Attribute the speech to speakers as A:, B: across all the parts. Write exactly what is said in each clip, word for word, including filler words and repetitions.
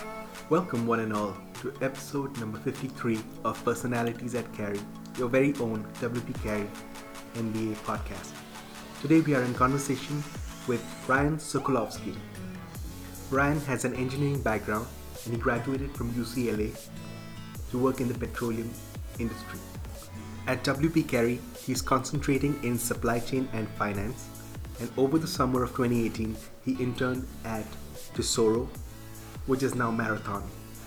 A: Welcome, one and all, to episode number fifty-three of Personalities at Carey, your very own W P Carey M B A podcast. Today we are in conversation with Ryan Sokolovsky. Ryan has an engineering background and he graduated from U C L A to work in the petroleum industry. At W P Carey, he is concentrating in supply chain and finance, and over the summer of twenty eighteen, he interned at Tesoro, which is now Marathon.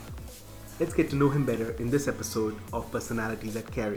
A: Let's get to know him better in this episode of Personalities at Carey.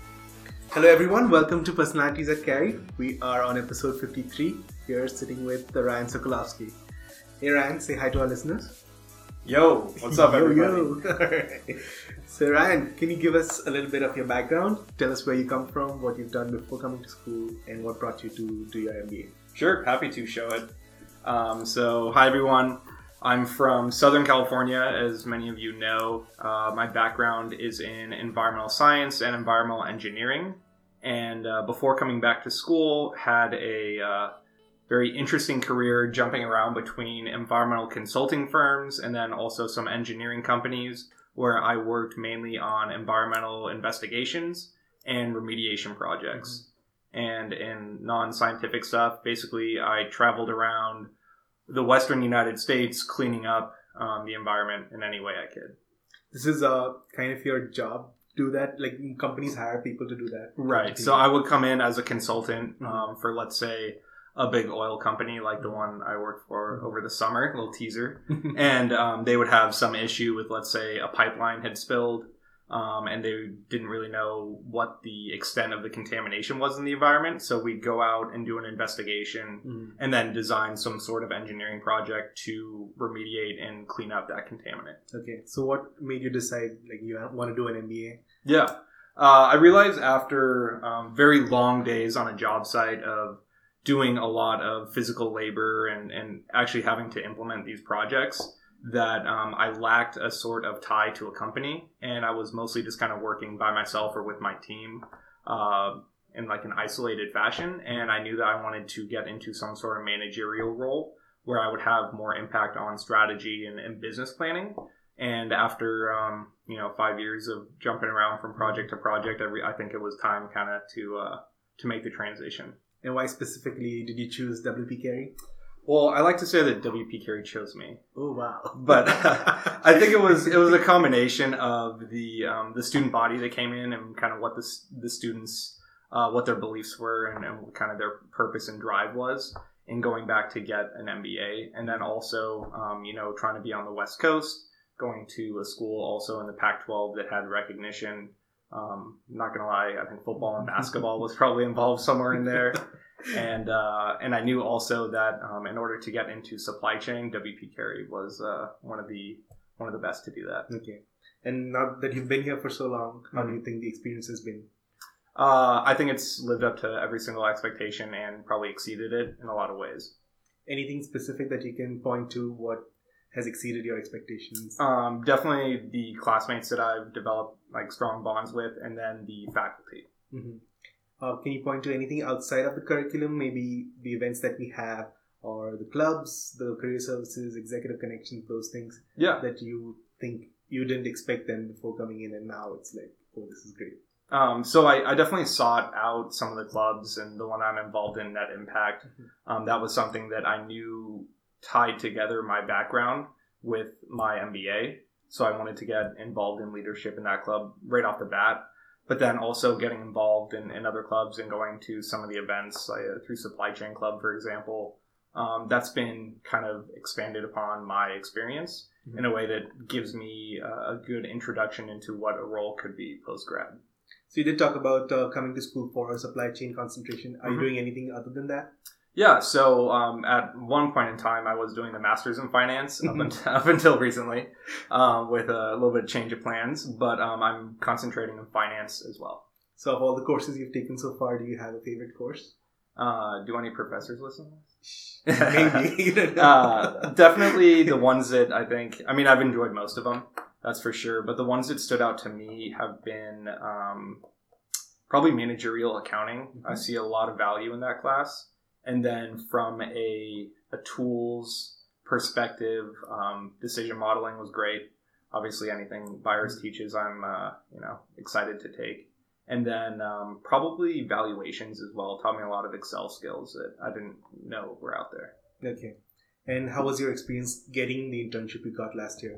A: Hello everyone, welcome to Personalities at Carey. We are on episode fifty-three, here sitting with Ryan Sokolovsky. Hey Ryan, say hi to our listeners.
B: Yo, what's up everybody?
A: Yo, yo. Alright. So Ryan, can you give us a little bit of your background? Tell us where you come from, what you've done before coming to school, and what brought you to do your M B A.
B: Sure, happy to show it. Um, so, hi everyone. I'm from Southern California, as many of you know. Uh, my background is in environmental science and environmental engineering. And uh, before coming back to school, had a uh, very interesting career jumping around between environmental consulting firms and then also some engineering companies where I worked mainly on environmental investigations and remediation projects. Mm-hmm. And in non-scientific stuff, basically I traveled around the Western United States cleaning up um, the environment in any way I could.
A: This is uh, kind of your job, do that? Like companies hire people to do that?
B: Right. So I would come in as a consultant um, for, let's say, a big oil company like the one I worked for over the summer, a little teaser. And um, they would have some issue with, let's say, a pipeline had spilled. Um, and they didn't really know what the extent of the contamination was in the environment. So we'd go out and do an investigation mm. and then design some sort of engineering project to remediate and clean up that contaminant.
A: Okay. So what made you decide like you want to do an M B A?
B: Yeah. Uh, I realized after um, very long days on a job site of doing a lot of physical labor and, and actually having to implement these projects that um, I lacked a sort of tie to a company, and I was mostly just kind of working by myself or with my team uh, in like an isolated fashion. And I knew that I wanted to get into some sort of managerial role where I would have more impact on strategy and, and business planning. And after um, you know five years of jumping around from project to project, I, re- I think it was time kind of to uh, to make the transition.
A: And why specifically did you choose W P Carey?
B: Well, I like to say that W P Carey chose me.
A: Oh wow!
B: But uh, I think it was it was a combination of the um, the student body that came in and kind of what the the students uh, what their beliefs were and, and what kind of their purpose and drive was in going back to get an M B A, and then also um, you know trying to be on the West Coast, going to a school also in the Pac twelve that had recognition. Um, not gonna lie, I think football and basketball was probably involved somewhere in there. And uh, and I knew also that um, in order to get into supply chain, W P Carey was uh, one of the one of the best to do that.
A: Okay. And now that you've been here for so long, how mm-hmm. do you think the experience has been?
B: Uh, I think it's lived up to every single expectation and probably exceeded it in a lot of ways.
A: Anything specific that you can point to what has exceeded your expectations?
B: Um, definitely the classmates that I've developed like strong bonds with, and then the faculty.
A: Mm-hmm. Uh, can you point to anything outside of the curriculum, maybe the events that we have or the clubs, the career services, executive connections, those things
B: yeah.
A: that you think you didn't expect them before coming in and now it's like, oh, this is great?
B: Um, so I, I definitely sought out some of the clubs, and the one I'm involved in, Net Impact, mm-hmm. um, that was something that I knew tied together my background with my M B A. So I wanted to get involved in leadership in that club right off the bat. But then also getting involved in, in other clubs and going to some of the events, like uh, through Supply Chain Club, for example. Um, that's been kind of expanded upon my experience mm-hmm. in a way that gives me uh, a good introduction into what a role could be post-grad.
A: So you did talk about uh, coming to school for a supply chain concentration. Are mm-hmm. you doing anything other than that?
B: Yeah, so um, at one point in time, I was doing the Master's in Finance up, until, up until recently um, with a little bit of change of plans, but um, I'm concentrating in finance as well.
A: So of all the courses you've taken so far, do you have a favorite course?
B: Uh, do any professors listen to
A: this? Maybe.
B: uh, definitely the ones that I think, I mean, I've enjoyed most of them, that's for sure, but the ones that stood out to me have been um, probably managerial accounting. Mm-hmm. I see a lot of value in that class. And then from a, a tools perspective. Um, decision modeling was great. Obviously, anything Byers teaches, I'm uh, you know excited to take. And then um, probably valuations as well taught me a lot of Excel skills that I didn't know were out there.
A: Okay. And how was your experience getting the internship you got last year?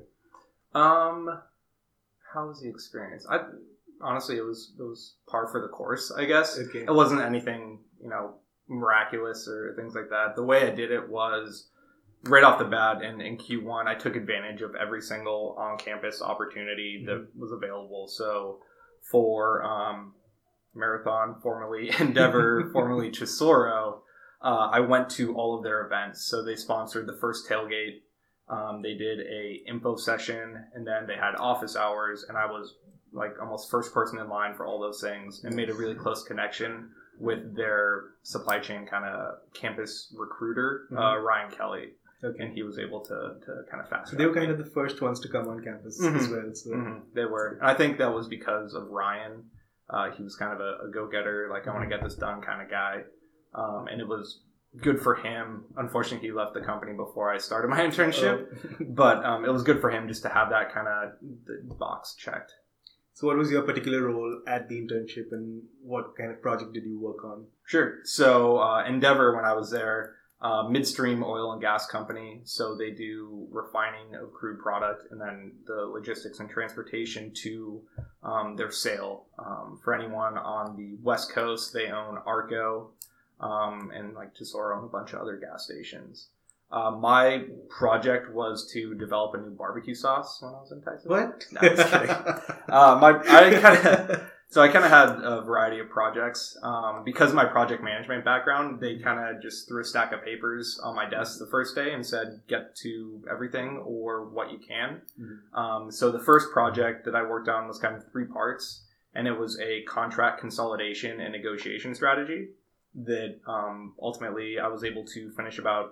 B: Um, how was the experience? I honestly, it was it was par for the course, I guess.
A: Okay.
B: It wasn't anything, you know, miraculous or things like that. The way I did it was right off the bat in, in Q one, I took advantage of every single on-campus opportunity mm-hmm. that was available. So for um, Marathon, formerly Endeavor, formerly Tesoro, uh, I went to all of their events. So they sponsored the first tailgate. Um, they did a info session, and then they had office hours, and I was like almost first person in line for all those things, and made a really close connection with their supply chain kind of campus recruiter, mm-hmm. uh, Ryan Kelly. Okay. And he was able to, to kind of fast.
A: So they were kind of the first ones to come on campus mm-hmm. as well. So.
B: Mm-hmm. They were. And I think that was because of Ryan. Uh, he was kind of a, a go-getter, like, I want to get this done kind of guy. Um, and it was good for him. Unfortunately, he left the company before I started my internship. Oh. But um, it was good for him just to have that kind of box checked.
A: So what was your particular role at the internship, and what kind of project did you work on?
B: Sure. So uh, Endeavor, when I was there, uh, midstream oil and gas company. So they do refining of crude product and then the logistics and transportation to um, their sale. Um, for anyone on the West Coast, they own Arco um, and like Tesoro and a bunch of other gas stations. Uh, my project was to develop a new barbecue sauce when I was in Texas.
A: What?
B: No, I'm just kidding. uh, my, I kind of, so I kind of had a variety of projects. Um, because of my project management background, they kind of just threw a stack of papers on my desk the first day and said, get to everything or what you can. Mm-hmm. Um, so the first project that I worked on was kind of three parts, and it was a contract consolidation and negotiation strategy that um, ultimately I was able to finish about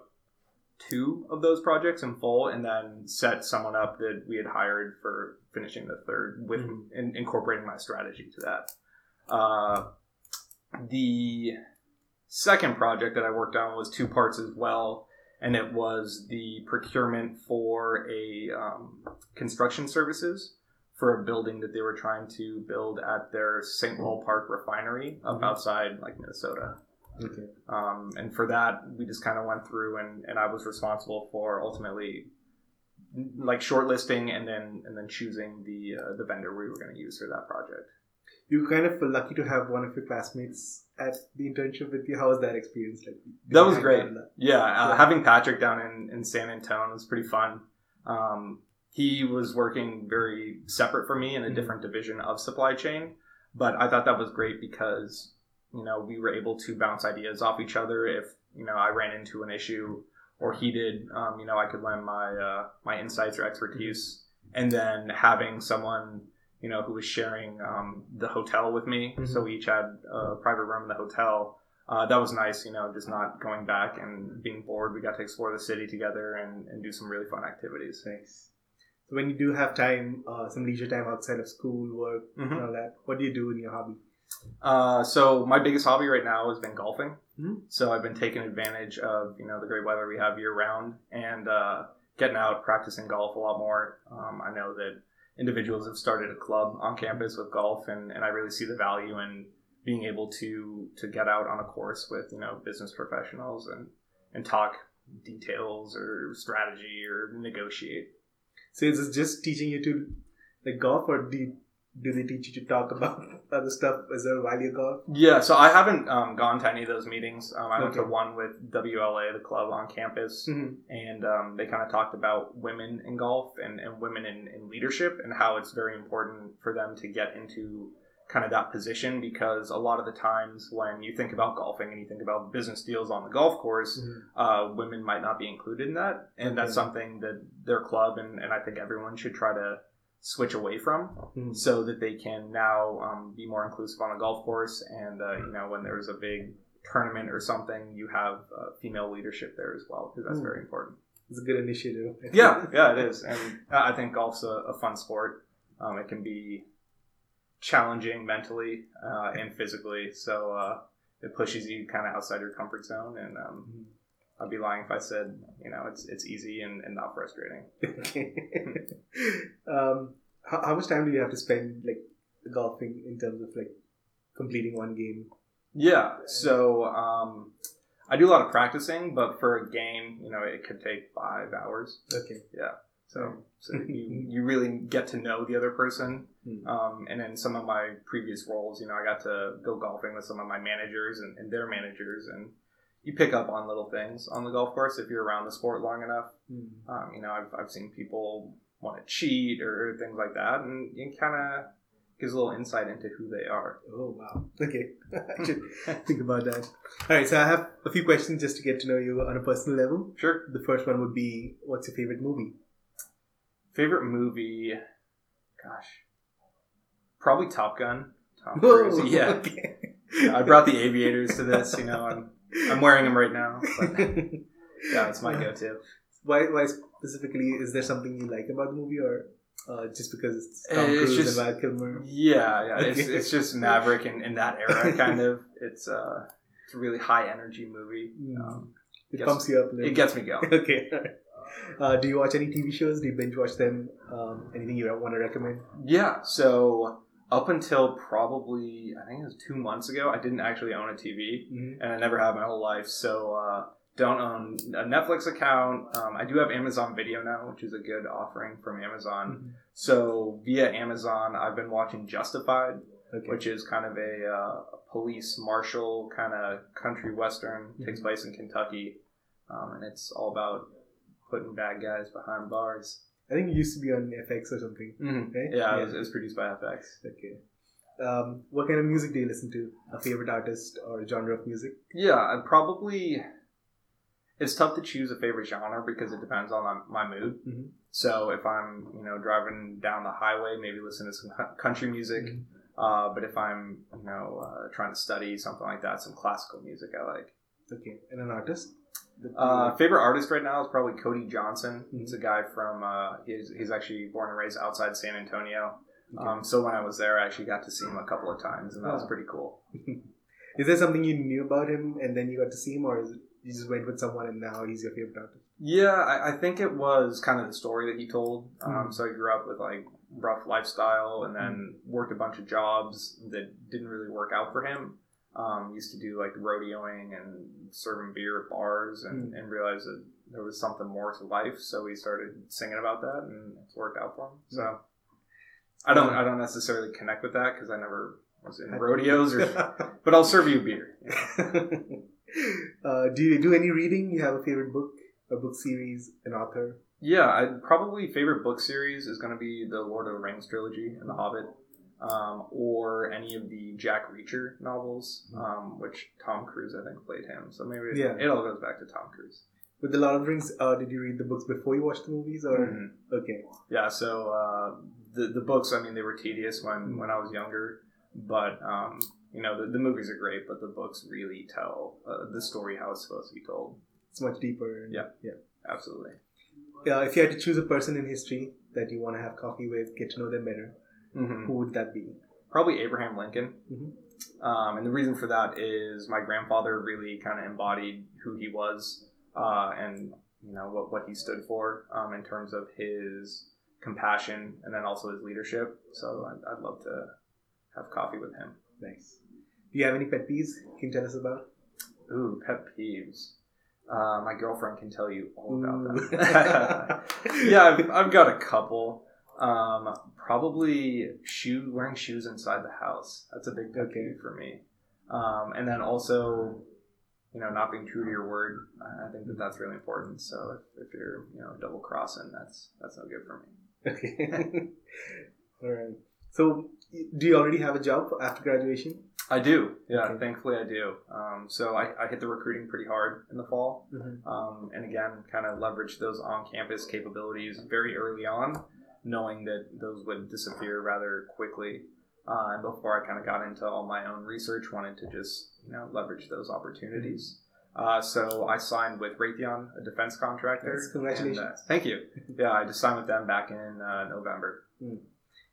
B: two of those projects in full, and then set someone up that we had hired for finishing the third with mm-hmm. in, incorporating my strategy to that. Uh, the second project that I worked on was two parts as well, and it was the procurement for a um, construction services for a building that they were trying to build at their Saint Paul Park refinery up mm-hmm. outside like Minnesota. Okay. Um, and for that, we just kind of went through, and, and I was responsible for ultimately like shortlisting and then and then choosing the uh, the vendor we were going to use for that project.
A: You were kind of lucky to have one of your classmates at the internship with you. How was that experience like?
B: That was great. That? Yeah, uh, yeah, having Patrick down in, in San Antonio was pretty fun. Um, he was working very separate from me in a mm-hmm. different division of supply chain, but I thought that was great because, you know, we were able to bounce ideas off each other. If, you know, I ran into an issue or he did, um, you know, I could lend my uh, my insights or expertise. And then having someone, you know, who was sharing um, the hotel with me. Mm-hmm. So we each had a private room in the hotel. Uh, that was nice, you know, just not going back and being bored. We got to explore the city together and, and do some really fun activities.
A: Nice. So when you do have time, uh, some leisure time outside of school, work, mm-hmm. and all that, what do you do in your hobby?
B: Uh, so my biggest hobby right now has been golfing. Mm-hmm. So I've been taking advantage of, you know, the great weather we have year round and uh, getting out, practicing golf a lot more. Um, I know that individuals have started a club on campus with golf, and, and I really see the value in being able to to get out on a course with, you know, business professionals and, and talk details or strategy or negotiate.
A: So is it just teaching you to like golf, or do you, do they teach you to talk about other stuff as well while you golf?
B: Yeah, so I haven't um, gone to any of those meetings. Um, I okay. went to one with W L A, the club on campus, mm-hmm. and um, they kind of talked about women in golf and, and women in, in leadership and how it's very important for them to get into kind of that position, because a lot of the times when you think about golfing and you think about business deals on the golf course, mm-hmm. uh, women might not be included in that. And okay. that's something that their club and, and I think everyone should try to switch away from, mm-hmm. so that they can now um, be more inclusive on a golf course. And, uh, you know, when there's a big tournament or something, you have uh, female leadership there as well, because that's mm. very important.
A: It's a good initiative.
B: Yeah, yeah, it is. And I think golf's a, a fun sport. Um, it can be challenging mentally uh, and physically, so uh, it pushes you kind of outside your comfort zone, and um, I'd be lying if I said, you know, it's it's easy and, and not frustrating.
A: Okay. um, how, how much time do you have to spend like golfing in terms of like completing one game?
B: Yeah, so um, I do a lot of practicing, but for a game, you know, it could take five hours.
A: Okay.
B: Yeah. So, so you, you really get to know the other person.
A: Hmm.
B: Um, and in some of my previous roles, you know, I got to go golfing with some of my managers and, and their managers, and you pick up on little things on the golf course if you're around the sport long enough.
A: Hmm.
B: Um, you know, I've, I've seen people want to cheat or things like that, and it kind of gives a little insight into who they are.
A: Oh, wow. Okay. I should think about that. All right. So I have a few questions just to get to know you on a personal level.
B: Sure.
A: The first one would be, what's your favorite movie?
B: Favorite movie? Gosh. Probably Top Gun. Tom
A: Whoa,
B: Cruise. Yeah.
A: Okay.
B: Yeah. I brought the aviators to this, you know, I'm, I'm wearing them right now. But yeah, it's my go-to.
A: Why, why specifically? Is there something you like about the movie, or uh, just because it's Tom
B: It's
A: Cruise
B: just-
A: and Val Kilmer?
B: Yeah, yeah. It's,
A: Okay.
B: it's just Maverick in, in that era, kind of. It's, uh, it's a really high-energy movie.
A: Mm.
B: Um,
A: It
B: Yes.
A: pumps you up a little.
B: it gets me going.
A: Okay. Uh, do you watch any T V shows? Do you binge watch them? Um, anything you want to recommend?
B: Yeah, so up until probably, I think it was two months ago, I didn't actually own a T V,
A: Mm-hmm.
B: and I never have my whole life, so uh, don't own a Netflix account. Um, I do have Amazon Video now, which is a good offering from Amazon.
A: Mm-hmm.
B: So via Amazon, I've been watching Justified,
A: Okay.
B: which is kind of a, uh, a police marshal kind of country western.
A: Mm-hmm.
B: Takes place in Kentucky, um, and it's all about putting bad guys behind bars.
A: I think it used to be on F X or something.
B: Mm-hmm.
A: Right?
B: Yeah,
A: Yeah.
B: It, was, it was produced by F X.
A: Okay. Um, what kind of music do you listen to? A favorite artist or genre of music?
B: Yeah, I'd probably... It's tough to choose a favorite genre because it depends on my, my mood.
A: Mm-hmm.
B: So if I'm, you know, driving down the highway, maybe listen to some cu- country music.
A: Mm-hmm.
B: Uh, but if I'm, you know, uh, trying to study something like that, some classical music I like.
A: Okay. And an artist? The-
B: Uh, favorite artist right now is probably Cody Johnson.
A: Mm-hmm.
B: He's a guy from, uh, he's, he's actually born and raised outside San Antonio.
A: Okay.
B: Um, so when I was there, I actually got to see him a couple of times, and that was
A: Wow.
B: pretty cool.
A: Is there something you knew about him and then you got to see him, or is it you just went with someone and now he's your favorite artist?
B: Yeah, I, I think it was kind of the story that he told. Um,
A: Mm.
B: So he grew up with like rough lifestyle, and then worked a bunch of jobs that didn't really work out for him. Um, used to do like rodeoing and serving beer at bars, and,
A: Mm.
B: and realized that there was something more to life. So he started singing about that, and it's worked out for him. So I don't, I don't necessarily connect with that because I never was in rodeos, or, but I'll serve you beer. You know?
A: uh, do you do any reading? You have a favorite book, a book series, an author?
B: Yeah, I'd probably favorite book series is going to be the Lord of the Rings trilogy and The Hobbit, um, or any of the Jack Reacher novels, um, which Tom Cruise I think played him. So maybe it,
A: Yeah.
B: it all goes back to Tom Cruise.
A: With The Lord of the Rings, uh, did you read the books before you watched the movies, or
B: Mhm.
A: okay?
B: Yeah, so uh, the the books, I mean, they were tedious when,
A: Mm.
B: when I was younger, but um, you know the, the movies are great, but the books really tell uh, the story how it's supposed to be told.
A: It's much deeper. And,
B: Yeah.
A: yeah.
B: Absolutely.
A: Uh, if you had to choose a person in history that you want to have coffee with, get to know them better,
B: hmm
A: who would that be?
B: Probably Abraham Lincoln.
A: Mhm.
B: Um, and the reason for that is my grandfather really kind of embodied who he was, uh, and you know what, what he stood for um, in terms of his compassion and then also his leadership. So I'd, I'd love to have coffee with him.
A: Nice. Do you have any pet peeves? Can you tell us about?
B: Ooh, pet peeves. Uh, my girlfriend can tell you all about
A: Ooh.
B: that. Yeah, I've, I've got a couple. Um, probably shoe wearing shoes inside the house. That's a big pet
A: Okay.
B: peeve for me. Um, and then also, you know, not being true to your word. I I think that that's really important. So if, if you're, you know, double crossing, that's that's no good for me.
A: Okay. All right. So, do you already have a job after graduation?
B: I do. Yeah,
A: Okay.
B: thankfully I do. Um, so I, I hit the recruiting pretty hard in the fall.
A: Mm-hmm.
B: Um, and again, kind of leverage those on-campus capabilities very early on, knowing that those would disappear rather quickly. Uh, and before I kind of got into all my own research, wanted to just, you know, leverage those opportunities. Uh, so I signed with Raytheon, a defense contractor.
A: Yes, congratulations.
B: And, uh, thank you. Yeah, I just signed with them back in uh, November.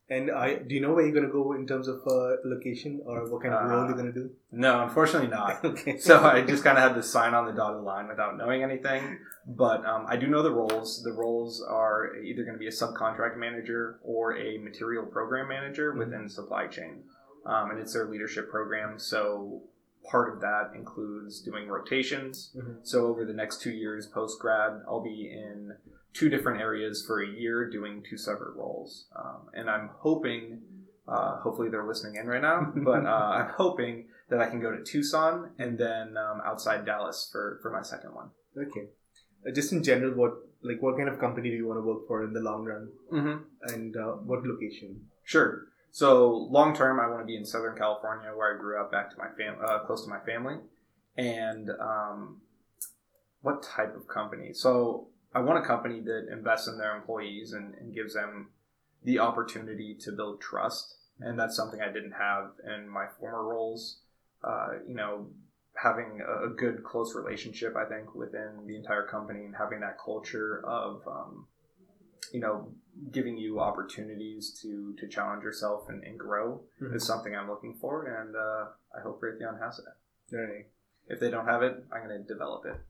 A: And I, do you know where you're going to go in terms of uh, location or what kind of role
B: Uh,
A: you're going to do?
B: No, unfortunately not.
A: Okay.
B: So I just kind of had to sign on the dotted line without knowing anything. But um, I do know the roles. The roles are either going to be a subcontract manager or a material program manager
A: Mm-hmm.
B: within supply chain. Um, and it's their leadership program. So part of that includes doing rotations.
A: Mm-hmm.
B: So over the next two years post-grad, I'll be in two different areas for a year doing two separate roles. Um, and I'm hoping, uh, hopefully they're listening in right now, but uh, I'm hoping that I can go to Tucson and then um, outside Dallas for, for my second one.
A: Okay. Uh, just in general, what like what kind of company do you want to work for in the long run?
B: Mm-hmm.
A: And uh, what location?
B: Sure. So long term, I want to be in Southern California, where I grew up, back to my fam- uh, close to my family. And um, what type of company? So I want a company that invests in their employees and, and gives them the opportunity to build trust. And that's something I didn't have in my former roles. Uh, you know, having a, a good, close relationship, I think, within the entire company and having that culture of, um, you know, giving you opportunities to, to challenge yourself and, and grow
A: Mm-hmm.
B: is something I'm looking for. And uh, I hope Raytheon has it.
A: All right.
B: If they don't have it, I'm going to develop it.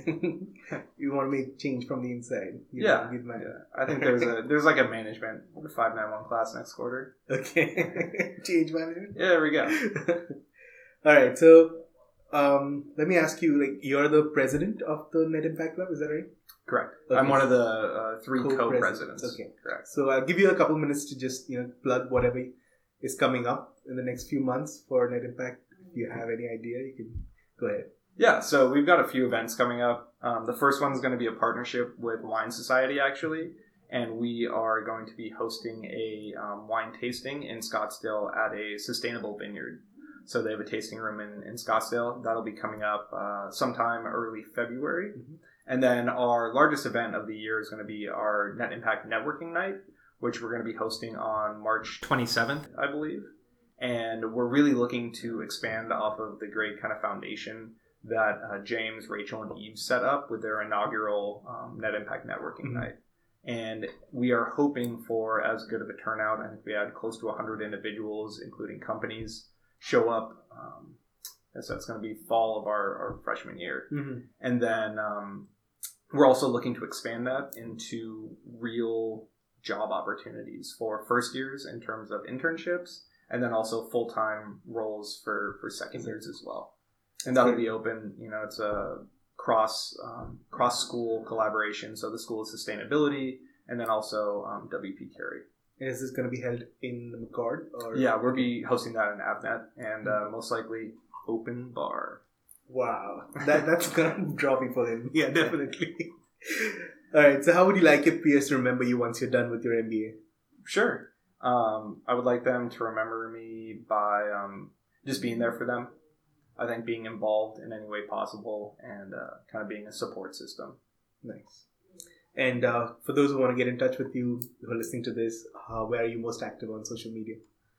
A: You want to make change from the inside. You
B: Yeah,
A: know, give my-
B: yeah. I think there's a there's like a management five ninety-one class next quarter.
A: Okay. Change management.
B: Yeah, there we go.
A: All right. So, um, let me ask you. Like, you're the president of the Net Impact Club. Is that right?
B: Correct.
A: Okay.
B: I'm one of the uh, three
A: Co-presidents.
B: co-presidents.
A: Okay.
B: Correct.
A: So I'll give you a couple minutes to just you know plug whatever is coming up in the next few months for Net Impact. If you have any idea, you can go ahead.
B: Yeah, so we've got a few events coming up. Um, the first one is going to be a partnership with Wine Society, actually, and we are going to be hosting a um, wine tasting in Scottsdale at a sustainable vineyard. So they have a tasting room in, in Scottsdale. That'll be coming up uh, sometime early February.
A: Mm-hmm.
B: And then our largest event of the year is going to be our Net Impact Networking Night, which we're going to be hosting on March twenty-seventh, I believe. And we're really looking to expand off of the great kind of foundation that uh, James, Rachel, and Eve set up with their inaugural um, Net Impact Networking
A: Mm-hmm.
B: Night. And we are hoping for as good of a turnout. I think we had close to one hundred individuals, including companies, show up. Um, so that's going to be fall of our, our freshman year.
A: Mm-hmm.
B: And then um, we're also looking to expand that into real job opportunities for first years in terms of internships, and then also full-time roles for, for second years as well. And that'll be open, you know, it's a cross um, cross school collaboration. So the School of Sustainability and then also um, W P Carey.
A: And is this going to be held in McCord? Or?
B: Yeah, we'll be hosting that in Avnet and uh, most likely open bar.
A: Wow. That, that's going to draw people in. Yeah, definitely. All right. So how would you like your peers to remember you once you're done with your M B A?
B: Sure. Um, I would like them to remember me by um, just being there for them. I think being involved in any way possible and uh, kind of being a support system.
A: Nice. And uh, for those who want to get in touch with you, who are listening to this, uh, where are you most active on social media?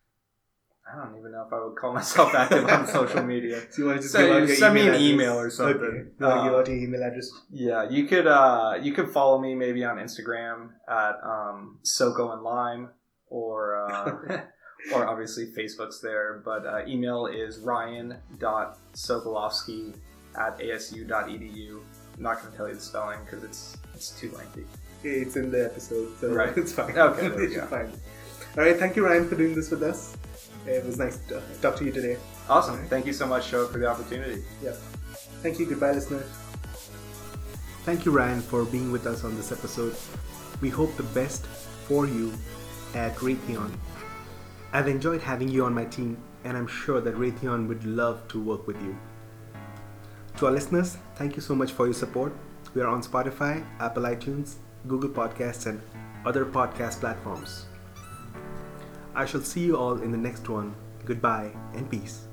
B: I don't even know if I would call myself active on social media.
A: So you want to just
B: So
A: give out
B: you
A: your
B: send me
A: email
B: an
A: address?
B: email or something.
A: Okay. You want to
B: Uh,
A: give out your email address?
B: Yeah, you could uh, you could follow me maybe on Instagram at um, Soko and Lime or uh, or obviously Facebook's there. But uh, email is ryan dot sokolowski at a s u dot e d u. I'm not going to tell you the spelling because it's it's too lengthy.
A: It's in the episode, so
B: Right.
A: it's fine.
B: Okay, there we
A: It's
B: go.
A: fine. All right. Thank you, Ryan, for doing this with us. It was nice to talk to you today.
B: Awesome. Thank you so much, Show, for the opportunity.
A: Yeah. Thank you. Goodbye, listeners. Thank you, Ryan, for being with us on this episode. We hope the best for you at Raytheon. I've enjoyed having you on my team, and I'm sure that Raytheon would love to work with you. To our listeners, thank you so much for your support. We are on Spotify, Apple iTunes, Google Podcasts, and other podcast platforms. I shall see you all in the next one. Goodbye and peace.